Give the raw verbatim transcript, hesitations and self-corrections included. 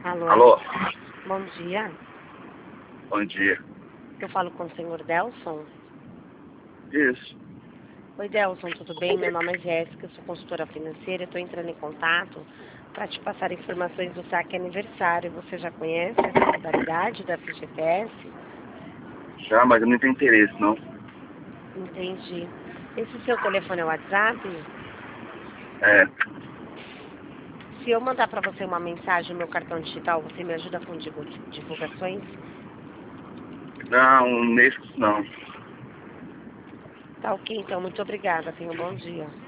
Alô? Alô? Bom dia. Bom dia. Eu falo com o senhor Delson? Isso. Oi, Delson, tudo bem? Meu nome é Jéssica, eu sou consultora financeira. Estou entrando em contato para te passar informações do saque aniversário. Você já conhece essa modalidade da F G T S? Já, mas eu não tenho interesse, não. Entendi. Esse seu telefone é o WhatsApp? É. Se eu mandar para você uma mensagem no meu cartão digital, você me ajuda com divul- divulgações? Não, nesse não. Tá ok, então. Muito obrigada. Tenha um bom dia.